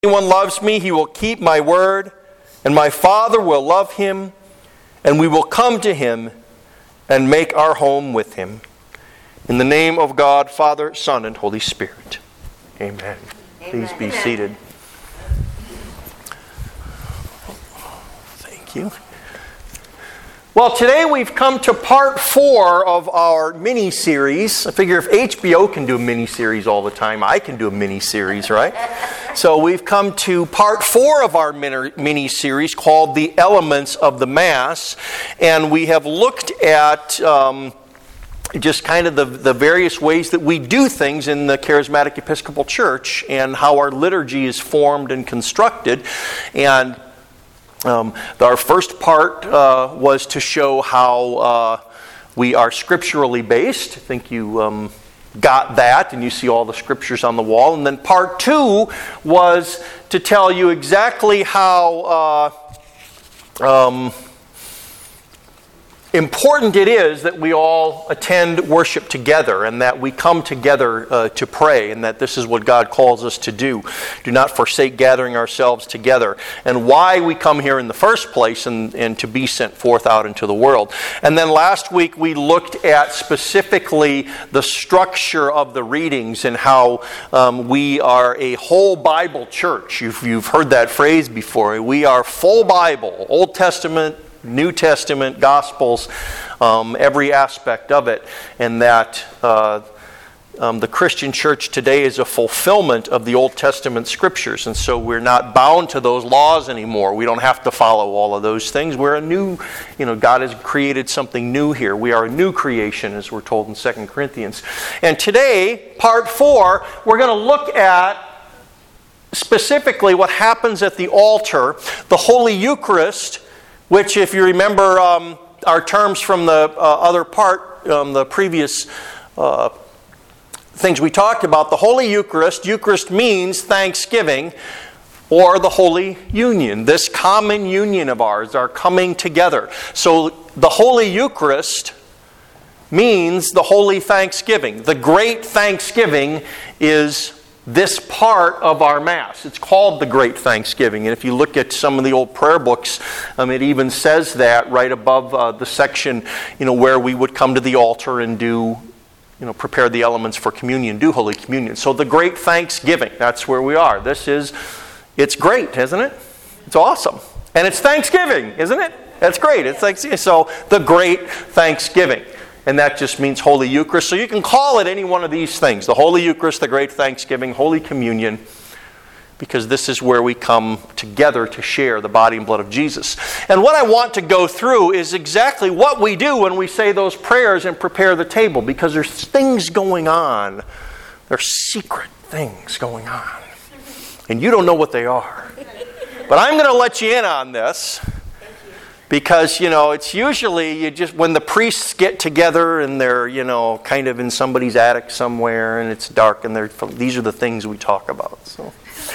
anyone loves me, he will keep my word, and my Father will love him, and we will come to him and make our home with him. In the name of God, Father, Son, and Holy Spirit. Amen. Please be seated. Thank you. Well, today we've come to part 4 of our mini-series. I figure if HBO can do a mini-series all the time, I can do a mini-series, right? So we've come to part 4 of our mini-series called The Elements of the Mass. And we have looked at just kind of the various ways that we do things in the Charismatic Episcopal Church and how our liturgy is formed and constructed. And our first part was to show how we are scripturally based. I think you got that, and you see all the scriptures on the wall. And then part 2 was to tell you exactly how important it is that we all attend worship together and that we come together to pray, and that this is what God calls us to do. Do not forsake gathering ourselves together, and why we come here in the first place and to be sent forth out into the world. And then last week we looked at specifically the structure of the readings and how we are a whole Bible church. You've heard that phrase before. We are full Bible, Old Testament, New Testament, Gospels, every aspect of it, and that the Christian church today is a fulfillment of the Old Testament scriptures, and so we're not bound to those laws anymore. We don't have to follow all of those things. We're a new, God has created something new here. We are a new creation, as we're told in 2 Corinthians. And today, part 4, we're going to look at specifically what happens at the altar, the Holy Eucharist, which, if you remember our terms from the other part, the previous things we talked about, the Holy Eucharist. Eucharist means thanksgiving, or the Holy Union. This common union of ours, our coming together. So the Holy Eucharist means the Holy Thanksgiving. The Great Thanksgiving is this part of our Mass. It's called the Great Thanksgiving. And if you look at some of the old prayer books, it even says that right above the section, where we would come to the altar and do, prepare the elements for communion, do Holy Communion. So the Great Thanksgiving, that's where we are. It's great, isn't it? It's awesome. And it's Thanksgiving, isn't it? That's great. It's Thanksgiving. So the Great Thanksgiving. And that just means Holy Eucharist. So you can call it any one of these things. The Holy Eucharist, the Great Thanksgiving, Holy Communion, because this is where we come together to share the body and blood of Jesus. And what I want to go through is exactly what we do when we say those prayers and prepare the table, because there's things going on. There's secret things going on. And you don't know what they are. But I'm going to let you in on this. Because, it's usually when the priests get together and they're, kind of in somebody's attic somewhere and it's dark and these are the things we talk about. So.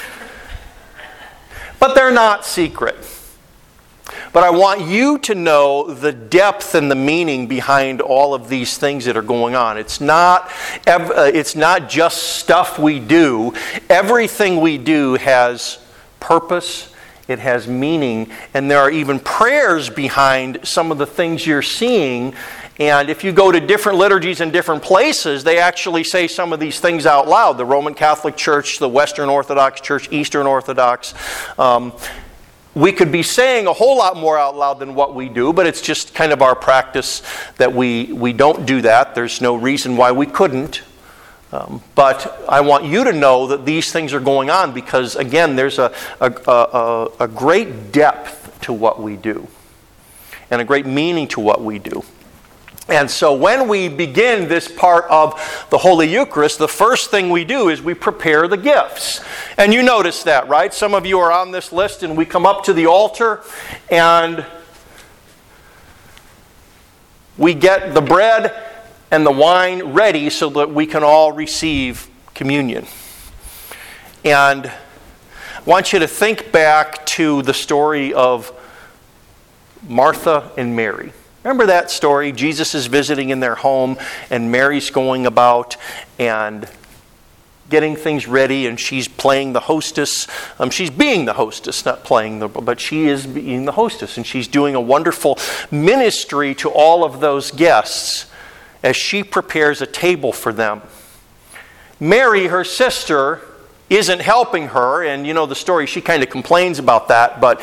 But they're not secret. But I want you to know the depth and the meaning behind all of these things that are going on. It's not just stuff we do. Everything we do has purpose. It has meaning, and there are even prayers behind some of the things you're seeing. And if you go to different liturgies in different places, they actually say some of these things out loud. The Roman Catholic Church, the Western Orthodox Church, Eastern Orthodox. We could be saying a whole lot more out loud than what we do, but it's just kind of our practice that we don't do that. There's no reason why we couldn't. But I want you to know that these things are going on because, again, there's a great depth to what we do and a great meaning to what we do. And so when we begin this part of the Holy Eucharist, the first thing we do is we prepare the gifts. And you notice that, right? Some of you are on this list, and we come up to the altar and we get the bread and the wine ready so that we can all receive communion. And I want you to think back to the story of Martha and Mary. Remember that story? Jesus is visiting in their home, and Mary's going about, and getting things ready, and she's playing the hostess. She's being the hostess, not playing but she is being the hostess, and she's doing a wonderful ministry to all of those guests as she prepares a table for them. Mary, her sister, isn't helping her, and you know the story, she kind of complains about that, but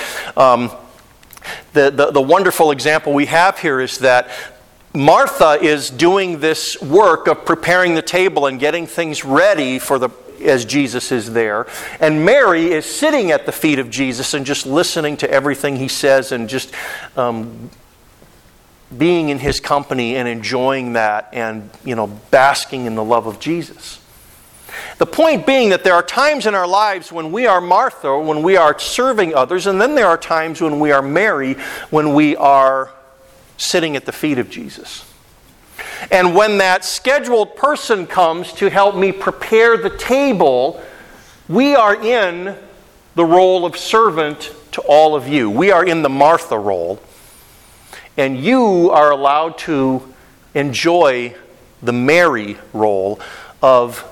the wonderful example we have here is that Martha is doing this work of preparing the table and getting things ready as Jesus is there. And Mary is sitting at the feet of Jesus and just listening to everything he says and just being in his company and enjoying that and, basking in the love of Jesus. The point being that there are times in our lives when we are Martha, when we are serving others, and then there are times when we are Mary, when we are sitting at the feet of Jesus. And when that scheduled person comes to help me prepare the table, we are in the role of servant to all of you. We are in the Martha role. And you are allowed to enjoy the Mary role of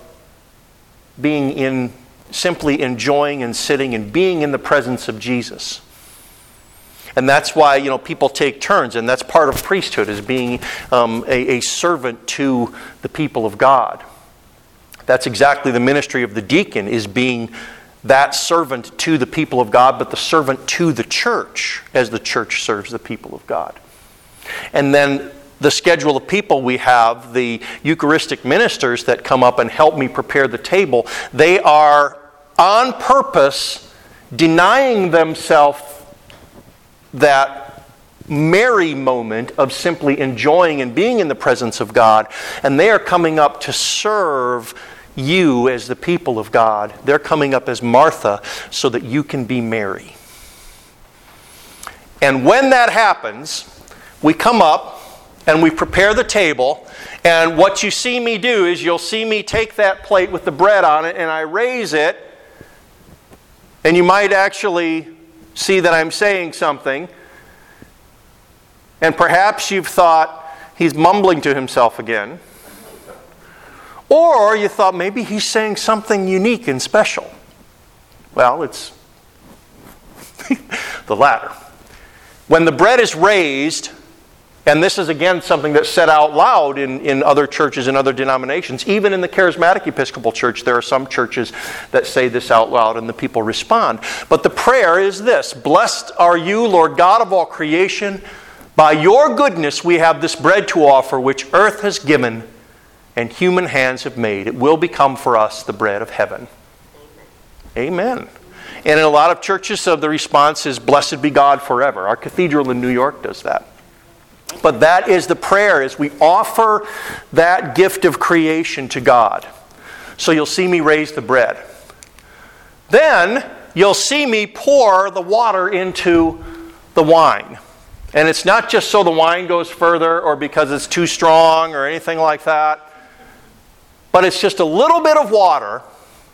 simply enjoying and sitting and being in the presence of Jesus. And that's why, people take turns, and that's part of priesthood, is being a servant to the people of God. That's exactly the ministry of the deacon, is being that servant to the people of God, but the servant to the church as the church serves the people of God. And then the schedule of people we have, the Eucharistic ministers that come up and help me prepare the table, they are on purpose denying themselves that Mary moment of simply enjoying and being in the presence of God, and they are coming up to serve you as the people of God. They're coming up as Martha so that you can be Mary. And when that happens, we come up and we prepare the table, and what you see me do is you'll see me take that plate with the bread on it and I raise it, and you might actually see that I'm saying something, and perhaps you've thought he's mumbling to himself again, or you thought maybe he's saying something unique and special. Well, it's the latter. When the bread is raised, and this is again something that's said out loud in other churches and other denominations. Even in the Charismatic Episcopal Church, there are some churches that say this out loud and the people respond. But the prayer is this: Blessed are you, Lord God of all creation. By your goodness we have this bread to offer, which earth has given and human hands have made. It will become for us the bread of heaven. Amen. And in a lot of churches, the response is, Blessed be God forever. Our cathedral in New York does that. But that is the prayer, as we offer that gift of creation to God. So you'll see me raise the bread. Then you'll see me pour the water into the wine. And it's not just so the wine goes further or because it's too strong or anything like that. But it's just a little bit of water.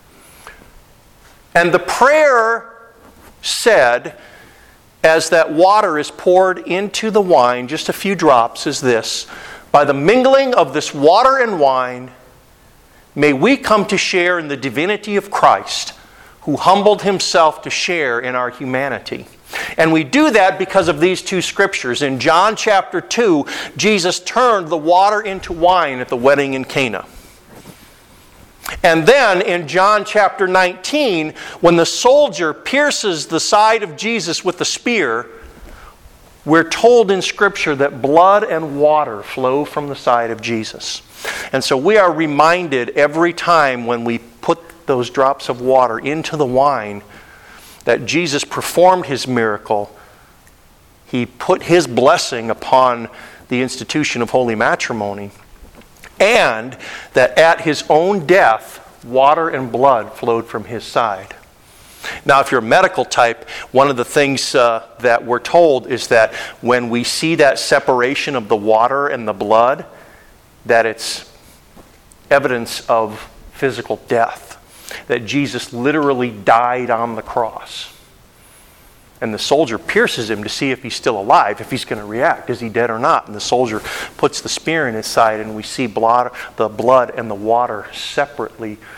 And the prayer said, as that water is poured into the wine, just a few drops, is this: by the mingling of this water and wine, may we come to share in the divinity of Christ, who humbled himself to share in our humanity. And we do that because of these two scriptures. In John chapter 2, Jesus turned the water into wine at the wedding in Cana. And then in John chapter 19, when the soldier pierces the side of Jesus with the spear, we're told in Scripture that blood and water flow from the side of Jesus. And so we are reminded every time when we put those drops of water into the wine that Jesus performed his miracle. He put his blessing upon the institution of holy matrimony. And that at his own death, water and blood flowed from his side. Now, if you're a medical type, one of the things that we're told is that when we see that separation of the water and the blood, that it's evidence of physical death. That Jesus literally died on the cross. And the soldier pierces him to see if he's still alive, if he's going to react. Is he dead or not? And the soldier puts the spear in his side, and we see the blood and the water separately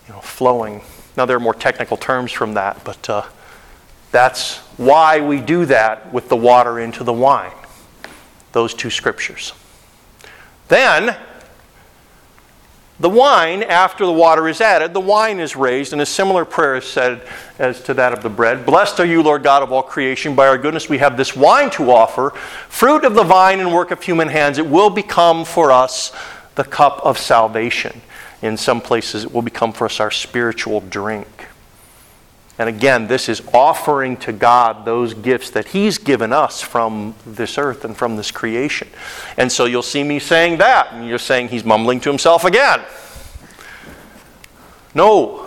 flowing. Now there are more technical terms from that, but that's why we do that with the water into the wine. Those two scriptures. Then, the wine, after the water is added, the wine is raised, and a similar prayer is said as to that of the bread. Blessed are you, Lord God of all creation. By our goodness we have this wine to offer, fruit of the vine and work of human hands. It will become for us the cup of salvation. In some places it will become for us our spiritual drink. And again, this is offering to God those gifts that He's given us from this earth and from this creation. And so you'll see me saying that, and you're saying He's mumbling to Himself again. No.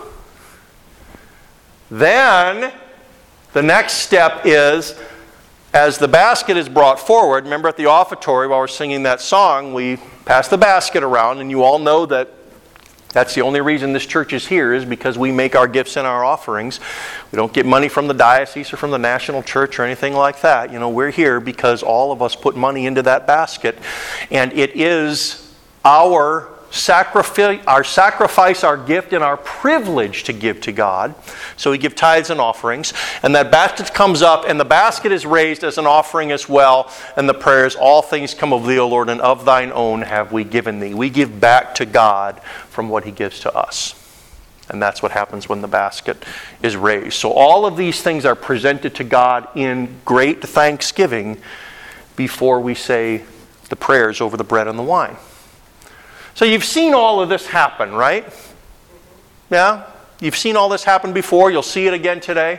Then, the next step is, as the basket is brought forward, remember at the offertory while we're singing that song, we pass the basket around, and you all know that that's the only reason this church is here, is because we make our gifts and our offerings. We don't get money from the diocese or from the national church or anything like that. We're here because all of us put money into that basket. And it is our sacrifice, our gift, and our privilege to give to God. So we give tithes and offerings. And that basket comes up, and the basket is raised as an offering as well. And the prayer is, all things come of thee, O Lord, and of thine own have we given thee. We give back to God from what He gives to us. And that's what happens when the basket is raised. So all of these things are presented to God in great thanksgiving before we say the prayers over the bread and the wine. So you've seen all of this happen, right? Yeah? You've seen all this happen before. You'll see it again today.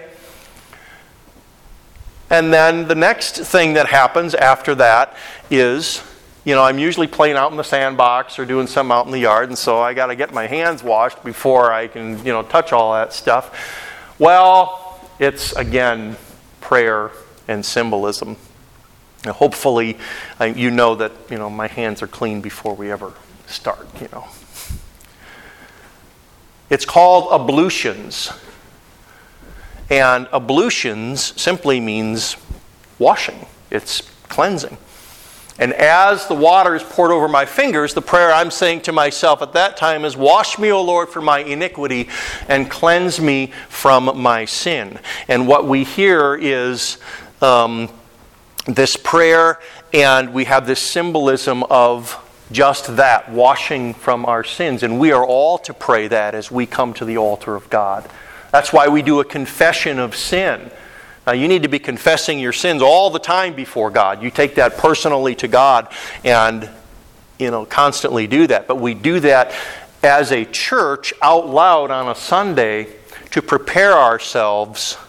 And then the next thing that happens after that is, I'm usually playing out in the sandbox or doing something out in the yard, and so I got to get my hands washed before I can, touch all that stuff. Well, it's, again, prayer and symbolism. Now, hopefully, you know that, my hands are clean before we ever start, It's called ablutions. And ablutions simply means washing. It's cleansing. And as the water is poured over my fingers, the prayer I'm saying to myself at that time is, wash me, O Lord, from my iniquity and cleanse me from my sin. And what we hear is this prayer, and we have this symbolism of just that, washing from our sins. And we are all to pray that as we come to the altar of God. That's why we do a confession of sin. Now, you need to be confessing your sins all the time before God. You take that personally to God and, constantly do that. But we do that as a church out loud on a Sunday to prepare ourselves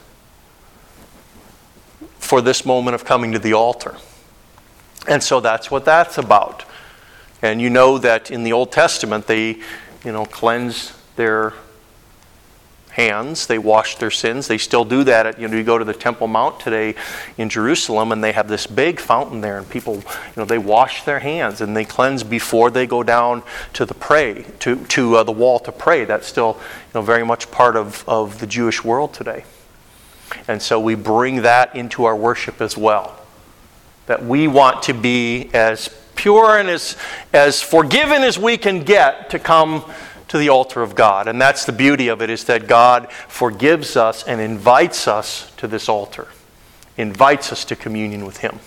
for this moment of coming to the altar. And so that's what that's about. And you know that in the Old Testament, they, cleanse their hands. They wash their sins. They still do that. You go to the Temple Mount today in Jerusalem, and they have this big fountain there, and people, they wash their hands and they cleanse before they go down to the the wall to pray. That's still, very much part of the Jewish world today. And so we bring that into our worship as well. That we want to be as pure and as forgiven as we can get to come to the altar of God. And that's the beauty of it, is that God forgives us and invites us to this altar. Invites us to communion with Him.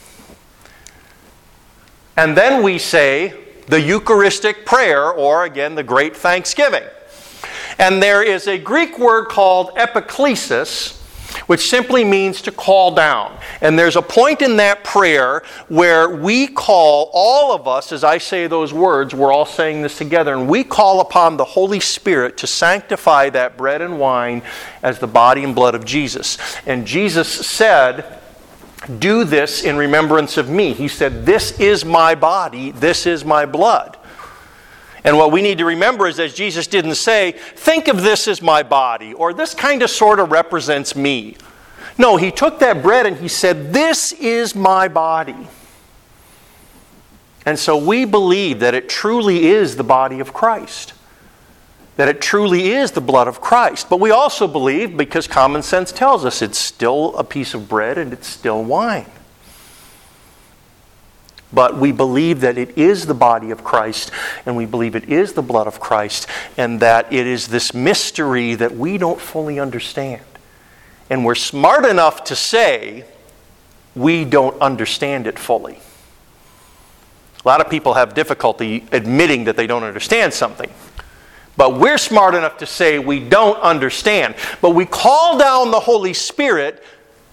And then we say the Eucharistic prayer, or again, the Great Thanksgiving. And there is a Greek word called epiklesis, which simply means to call down. And there's a point in that prayer where we call, all of us, as I say those words, we're all saying this together, and we call upon the Holy Spirit to sanctify that bread and wine as the body and blood of Jesus. And Jesus said, do this in remembrance of me. He said, this is my body, this is my blood. And what we need to remember is that Jesus didn't say, think of this as my body, or this kind of sort of represents me. No, He took that bread and He said, this is my body. And so we believe that it truly is the body of Christ. That it truly is the blood of Christ. But we also believe, because common sense tells us, it's still a piece of bread and it's still wine. But we believe that it is the body of Christ, and we believe it is the blood of Christ, and that it is this mystery that we don't fully understand. And we're smart enough to say we don't understand it fully. A lot of people have difficulty admitting that they don't understand something. But we're smart enough to say we don't understand. But we call down the Holy Spirit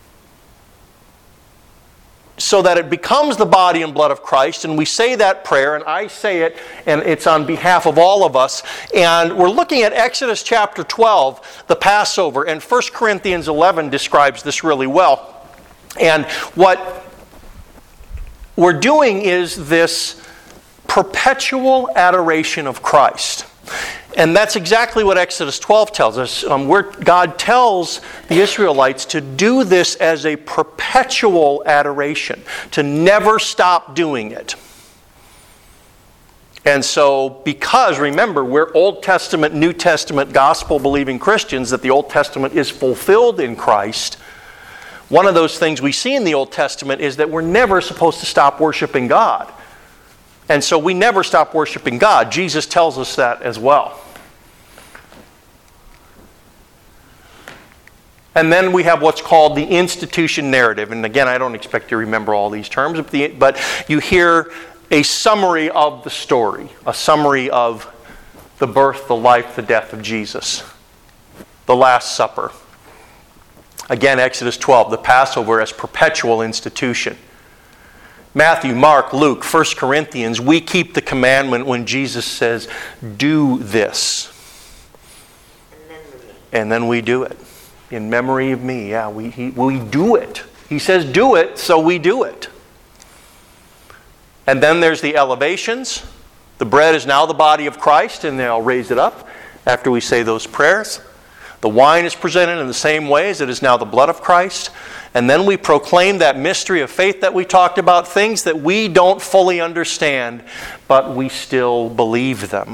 so that it becomes the body and blood of Christ, and we say that prayer, and I say it, and it's on behalf of all of us. And we're looking at Exodus chapter 12, the Passover, and 1 Corinthians 11 describes this really well. And what we're doing is this perpetual adoration of Christ. And that's exactly what Exodus 12 tells us, where God tells the Israelites to do this as a perpetual adoration, to never stop doing it. And so, because, remember, we're Old Testament, New Testament, gospel-believing Christians, that the Old Testament is fulfilled in Christ, one of those things we see in the Old Testament is that we're never supposed to stop worshiping God. And so we never stop worshiping God. Jesus tells us that as well. And then we have what's called the institution narrative. And again, I don't expect you to remember all these terms, but you hear a summary of the story, a summary of the birth, the life, the death of Jesus, the Last Supper. Again, Exodus 12, the Passover as perpetual institution. Matthew, Mark, Luke, 1 Corinthians, we keep the commandment when Jesus says, do this. And then we do it. In memory of me. Yeah, we do it. He says do it, so we do it. And then there's the elevations. The bread is now the body of Christ, and they'll raise it up after we say those prayers. The wine is presented in the same way as it is now the blood of Christ. And then we proclaim that mystery of faith that we talked about, things that we don't fully understand, but we still believe them.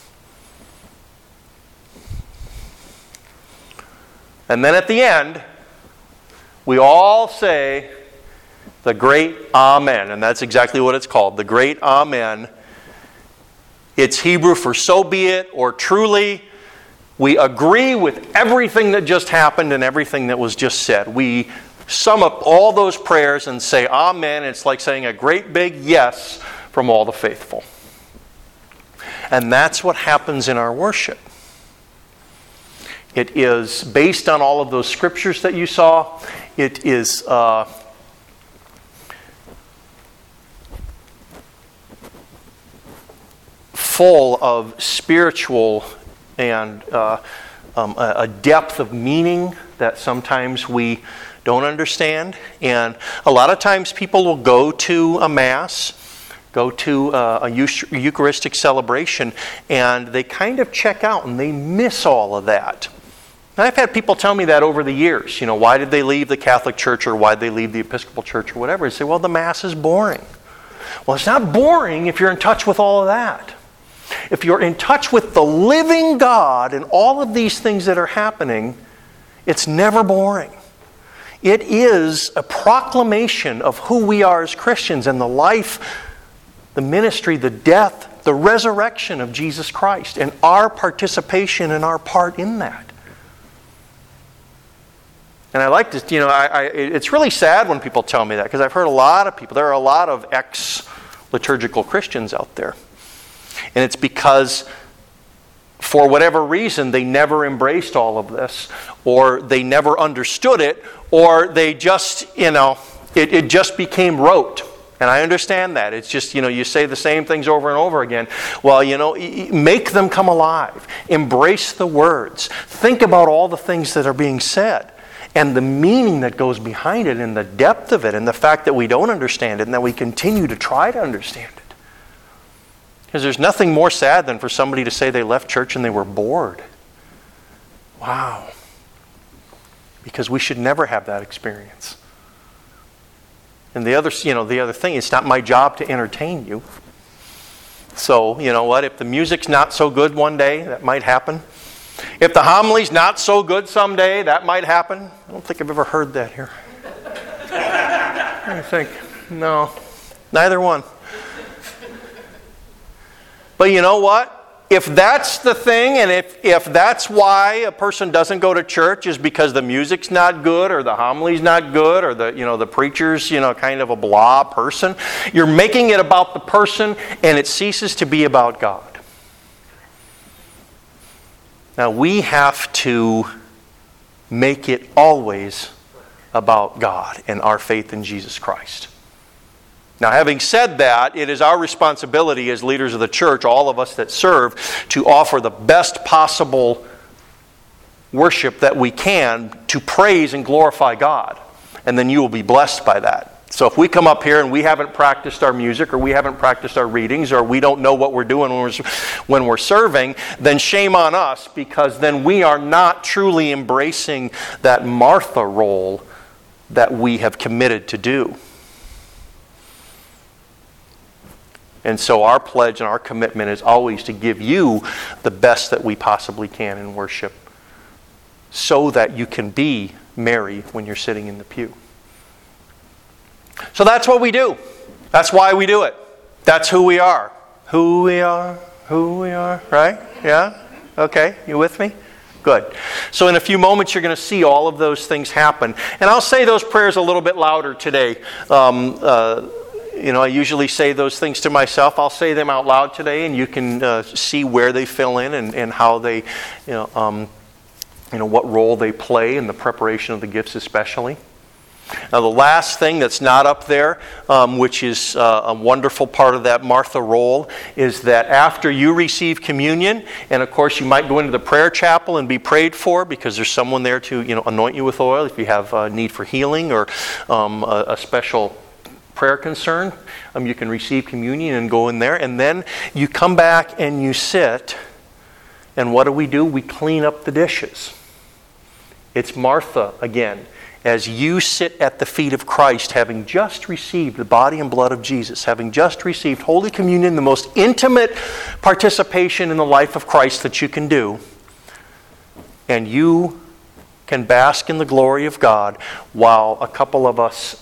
And then at the end, we all say the great Amen. And that's exactly what it's called, the great Amen. It's Hebrew for so be it, or truly. We agree with everything that just happened and everything that was just said. We sum up all those prayers and say Amen. It's like saying a great big yes from all the faithful. And that's what happens in our worship. It is based on all of those scriptures that you saw. It is full of spiritual and a depth of meaning that sometimes we don't understand. And a lot of times people will go to a Mass, go to a Eucharistic celebration, and they kind of check out and they miss all of that. And I've had people tell me that over the years. You know, why did they leave the Catholic Church, or why did they leave the Episcopal Church, or whatever? They say, well, the Mass is boring. Well, it's not boring if you're in touch with all of that. If you're in touch with the living God and all of these things that are happening, it's never boring. It is a proclamation of who we are as Christians and the life, the ministry, the death, the resurrection of Jesus Christ, and our participation and our part in that. And I like to, it's really sad when people tell me that, because I've heard a lot of people, there are a lot of ex-liturgical Christians out there. And it's because, for whatever reason, they never embraced all of this, or they never understood it, or they just, it just became rote. And I understand that. It's just, you say the same things over and over again. Well, make them come alive. Embrace the words. Think about all the things that are being said, and the meaning that goes behind it, and the depth of it, and the fact that we don't understand it, and that we continue to try to understand it. Because there's nothing more sad than for somebody to say they left church and they were bored. Wow. Because we should never have that experience. And the other thing, it's not my job to entertain you. So, you know what, if the music's not so good one day, that might happen. If the homily's not so good someday, that might happen. I don't think I've ever heard that here. I think, no. Neither one. But you know what? If that's the thing, and if that's why a person doesn't go to church is because the music's not good, or the homily's not good, or the preacher's kind of a blah person, you're making it about the person, and it ceases to be about God. Now we have to make it always about God and our faith in Jesus Christ. Now, having said that, it is our responsibility as leaders of the church, all of us that serve, to offer the best possible worship that we can to praise and glorify God. And then you will be blessed by that. So if we come up here and we haven't practiced our music, or we haven't practiced our readings, or we don't know what we're doing when we're serving, then shame on us, because then we are not truly embracing that Martha role that we have committed to do. And so our pledge and our commitment is always to give you the best that we possibly can in worship, so that you can be Mary when you're sitting in the pew. So that's what we do. That's why we do it. That's who we are. Who we are, right? Yeah? Okay, you with me? Good. So in a few moments you're going to see all of those things happen. And I'll say those prayers a little bit louder today. I usually say those things to myself. I'll say them out loud today, and you can see where they fill in and how they, what role they play in the preparation of the gifts especially. Now the last thing that's not up there, which is a wonderful part of that Martha role, is that after you receive communion, and of course you might go into the prayer chapel and be prayed for, because there's someone there to anoint you with oil if you have a need for healing or a special prayer concern. You can receive communion and go in there, and then you come back and you sit, and what do? We clean up the dishes. It's Martha again. As you sit at the feet of Christ, having just received the body and blood of Jesus, having just received Holy Communion, the most intimate participation in the life of Christ that you can do, and you can bask in the glory of God, while a couple of us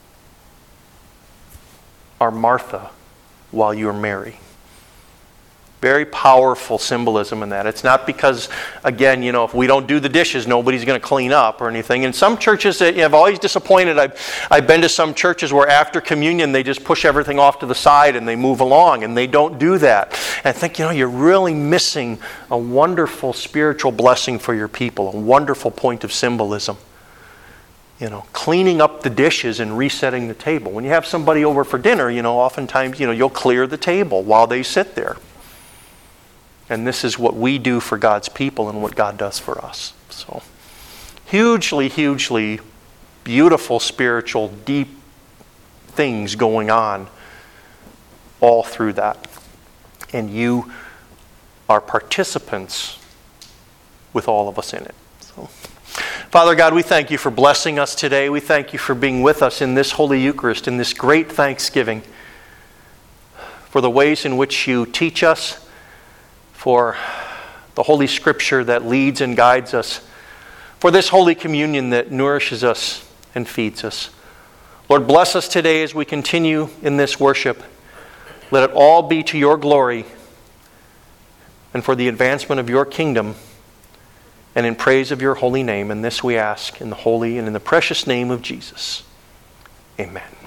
are Martha while you're Mary. Very powerful symbolism in that. It's not because, again, if we don't do the dishes, nobody's going to clean up or anything. In some churches, I've always disappointed. I've been to some churches where after communion, they just push everything off to the side and they move along, and they don't do that. And I think, you're really missing a wonderful spiritual blessing for your people, a wonderful point of symbolism. Cleaning up the dishes and resetting the table. When you have somebody over for dinner, oftentimes, you'll clear the table while they sit there. And this is what we do for God's people and what God does for us. So, hugely, hugely beautiful, spiritual, deep things going on all through that. And you are participants with all of us in it. So, Father God, we thank you for blessing us today. We thank you for being with us in this Holy Eucharist, in this great Thanksgiving, for the ways in which you teach us, for the Holy Scripture that leads and guides us, for this Holy Communion that nourishes us and feeds us. Lord, bless us today as we continue in this worship. Let it all be to your glory and for the advancement of your kingdom and in praise of your holy name. And this we ask in the holy and in the precious name of Jesus. Amen.